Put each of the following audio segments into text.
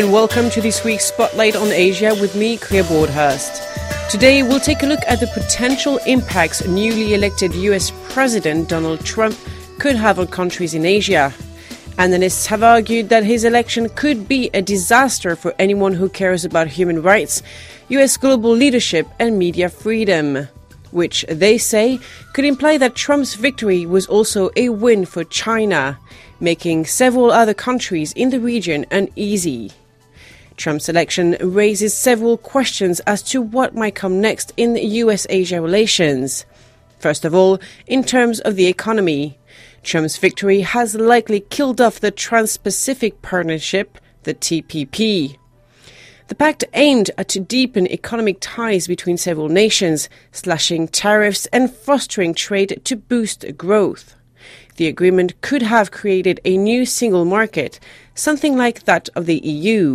and welcome to this week's Spotlight on Asia with me, Claire Broadhurst. Today we'll take a look at the potential impacts newly elected US President Donald Trump could have on countries in Asia. Analysts have argued that his election could be a disaster for anyone who cares about human rights, US global leadership and media freedom, which they say could imply that Trump's victory was also a win for China, making several other countries in the region uneasy. Trump's election raises several questions as to what might come next in US-Asia relations. First of all, in terms of the economy, Trump's victory has likely killed off the Trans-Pacific Partnership, the TPP. The pact aimed to deepen economic ties between several nations, slashing tariffs and fostering trade to boost growth. The agreement could have created a new single market, something like that of the EU.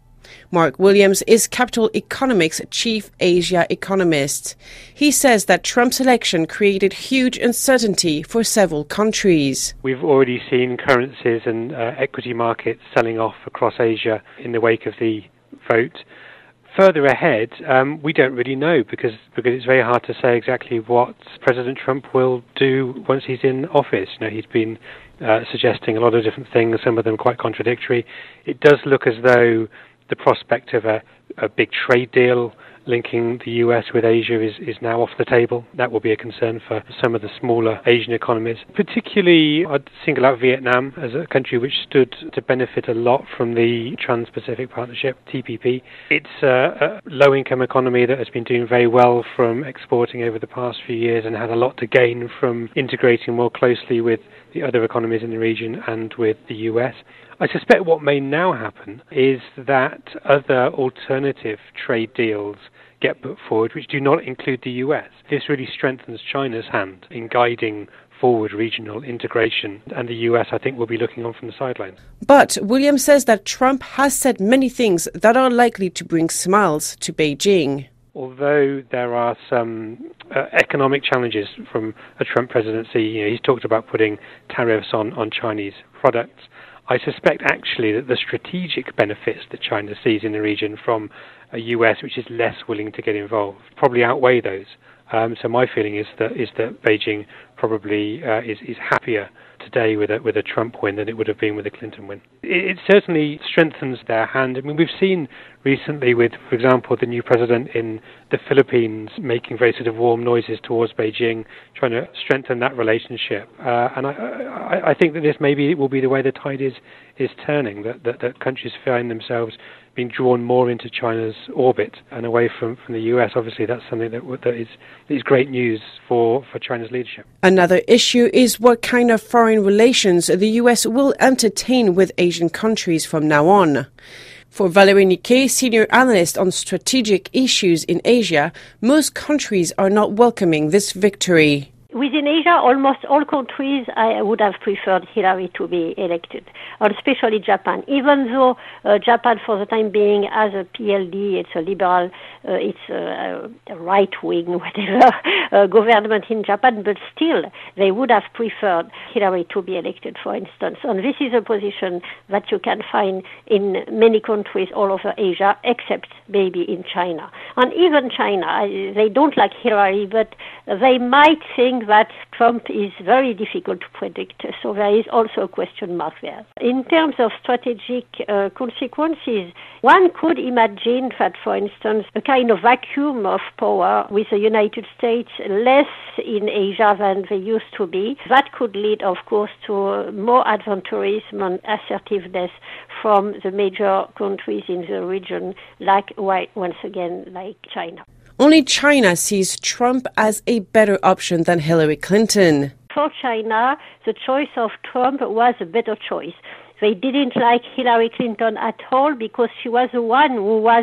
Mark Williams is Capital Economics' chief Asia economist. He says that Trump's election created huge uncertainty for several countries. We've already seen currencies and equity markets selling off across Asia in the wake of the vote. Further ahead, we don't really know because it's very hard to say exactly what President Trump will do once he's in office. You know, he's been suggesting a lot of different things, some of them quite contradictory. It does look as though the prospect of a big trade deal linking the US with Asia is now off the table. That will be a concern for some of the smaller Asian economies. Particularly, I'd single out Vietnam as a country which stood to benefit a lot from the Trans-Pacific Partnership, TPP. It's a low-income economy that has been doing very well from exporting over the past few years and had a lot to gain from integrating more closely with the other economies in the region and with the US. I suspect what may now happen is that other alternative trade deals get put forward which do not include the US. This really strengthens China's hand in guiding forward regional integration, and the US, I think, will be looking on from the sidelines. But Williams says that Trump has said many things that are likely to bring smiles to Beijing. Although there are some economic challenges from a Trump presidency, you know, he's talked about putting tariffs on Chinese products. I suspect actually that the strategic benefits that China sees in the region from a US which is less willing to get involved probably outweigh those. So my feeling is that Beijing probably is happier today with a Trump win than it would have been with a Clinton win. It certainly strengthens their hand. I mean, we've seen recently with, for example, the new president in the Philippines making very sort of warm noises towards Beijing, trying to strengthen that relationship. And I think that this maybe will be the way the tide is turning, that countries find themselves being drawn more into China's orbit and away from the US. Obviously, that's something that is great news for China's leadership. Another issue is what kind of foreign relations the US will entertain with Asian countries from now on. For Valerie Niquet, senior analyst on strategic issues in Asia, most countries are not welcoming this victory. Within Asia, almost all countries I would have preferred Hillary to be elected, especially Japan. Even though Japan, for the time being, has a PLD, it's a liberal, it's a right-wing, whatever, government in Japan, but still they would have preferred Hillary to be elected, for instance. And this is a position that you can find in many countries all over Asia, except maybe in China. And even China, they don't like Hillary, but they might think that Trump is very difficult to predict, so there is also a question mark there. In terms of strategic consequences, one could imagine that, for instance, a kind of vacuum of power with the United States less in Asia than they used to be. That could lead, of course, to more adventurism and assertiveness from the major countries in the region, like China. Only China sees Trump as a better option than Hillary Clinton. For China, the choice of Trump was a better choice. They didn't like Hillary Clinton at all because she was the one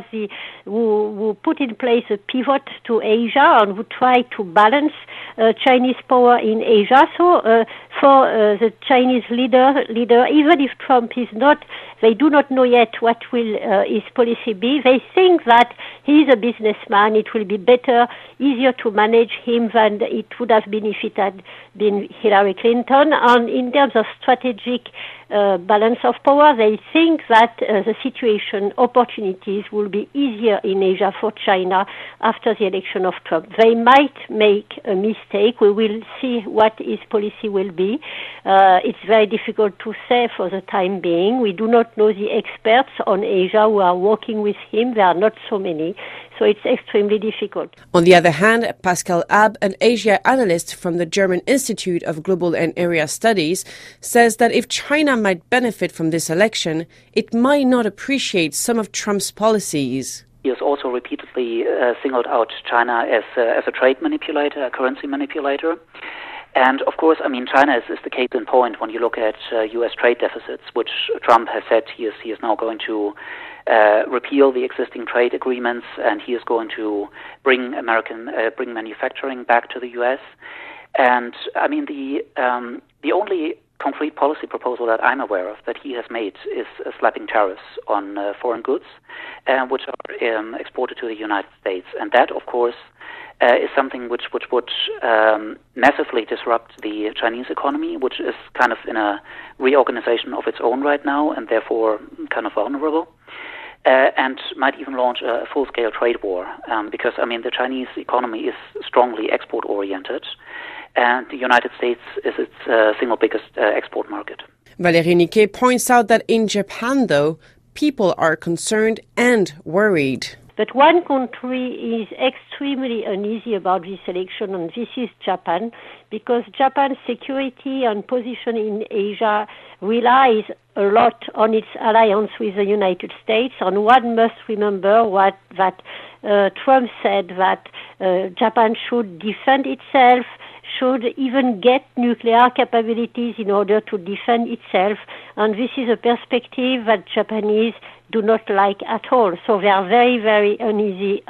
who put in place a pivot to Asia and who tried to balance Chinese power in Asia. So for the Chinese leader, even if Trump is not, they do not know yet what will his policy be. They think that he is a businessman. It will be better, easier to manage him than it would have been if it had been Hillary Clinton. And in terms of strategic balance of power. They think that the situation, opportunities will be easier in Asia for China after the election of Trump. They might make a mistake. We will see what his policy will be. It's very difficult to say for the time being. We do not know the experts on Asia who are working with him. There are not so many. So it's extremely difficult. On the other hand, Pascal Ab, an Asia analyst from the German Institute of Global and Area Studies, says that if China might benefit from this election, it might not appreciate some of Trump's policies. He has also repeatedly singled out China as a trade manipulator, a currency manipulator. And of course, I mean, China is the case in point when you look at U.S. trade deficits, which Trump has said he is now going to repeal the existing trade agreements, and he is going to bring manufacturing back to the U.S. And I mean, the only concrete policy proposal that I'm aware of that he has made is slapping tariffs on foreign goods, which are exported to the United States, and that, of course, is something which would massively disrupt the Chinese economy, which is kind of in a reorganization of its own right now, and therefore kind of vulnerable. And might even launch a full-scale trade war, because, I mean, the Chinese economy is strongly export-oriented, and the United States is its single biggest export market. Valérie Niquet points out that in Japan, though, people are concerned and worried. But one country is extremely uneasy about this election, and this is Japan, because Japan's security and position in Asia relies a lot on its alliance with the United States. And one must remember that Trump said that Japan should defend itself, should even get nuclear capabilities in order to defend itself. And this is a perspective that Japanese do not like at all. So they are very, very uneasy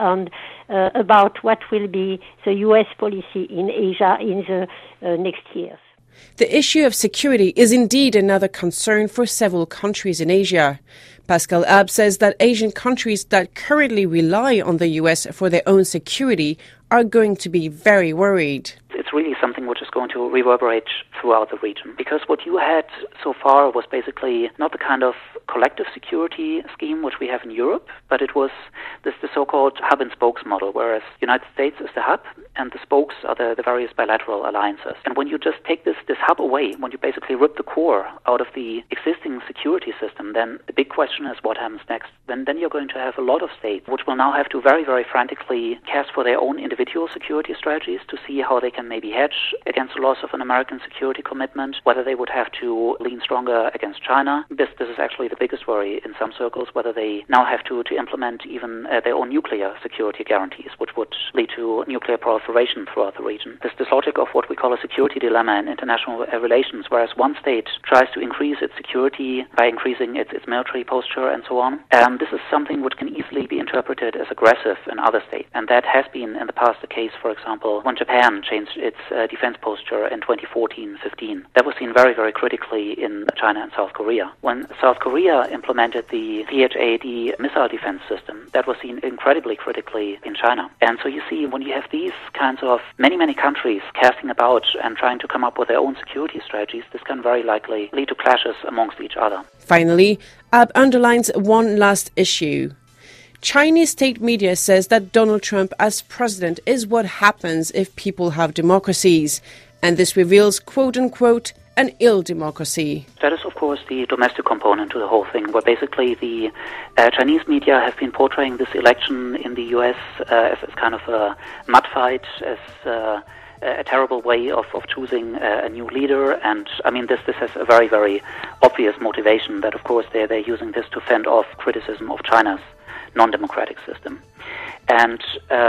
about what will be the U.S. policy in Asia in the next years. The issue of security is indeed another concern for several countries in Asia. Pascal Ab says that Asian countries that currently rely on the U.S. for their own security are going to be very worried. It's really something which is going to reverberate throughout the region, because what you had so far was basically not the kind of collective security scheme which we have in Europe, but it was the so-called hub and spokes model, whereas the United States is the hub and the spokes are the various bilateral alliances. And when you just take this hub away, when you basically rip the core out of the existing security system, then the big question is what happens next. Then you're going to have a lot of states which will now have to very, very frantically cast for their own individual security strategies to see how they can maybe hedge against the loss of an American security commitment, whether they would have to lean stronger against China. This is actually the biggest worry in some circles, whether they now have to implement even their own nuclear security guarantees, which would lead to nuclear proliferation throughout the region. This logic of what we call a security dilemma in international relations, whereas one state tries to increase its security by increasing its military posture and so on. This is something which can easily be interpreted as aggressive in other states, and that has been in the past the case, for example, when Japan changed its defense posture in 2014-15. That was seen very, very critically in China and South Korea. When South Korea implemented the THAAD missile defense system, that was seen incredibly critically in China. And so you see, when you have these kinds of many, many countries casting about and trying to come up with their own security strategies, this can very likely lead to clashes amongst each other. Finally, Ab underlines one last issue. Chinese state media says that Donald Trump as president is what happens if people have democracies, and this reveals, quote-unquote, an ill democracy. That is, of course, the domestic component to the whole thing, where basically the Chinese media have been portraying this election in the U.S. As kind of a mud fight, as a terrible way of choosing a new leader. And, I mean, this has a very, very obvious motivation that, of course, they're using this to fend off criticism of China's non-democratic system. And,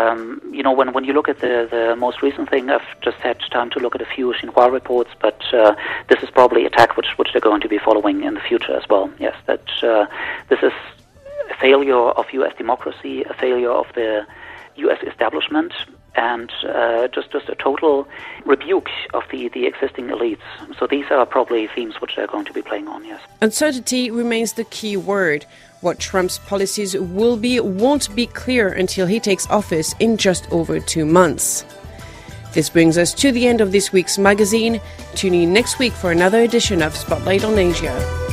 when you look at the most recent thing, I've just had time to look at a few Xinhua reports, but this is probably a tack which they're going to be following in the future as well. Yes, that this is a failure of U.S. democracy, a failure of the U.S. establishment, and just a total rebuke of the existing elites. So these are probably themes which they're going to be playing on, yes. Uncertainty remains the key word. What Trump's policies will be won't be clear until he takes office in just over 2 months. This brings us to the end of this week's magazine. Tune in next week for another edition of Spotlight on Asia.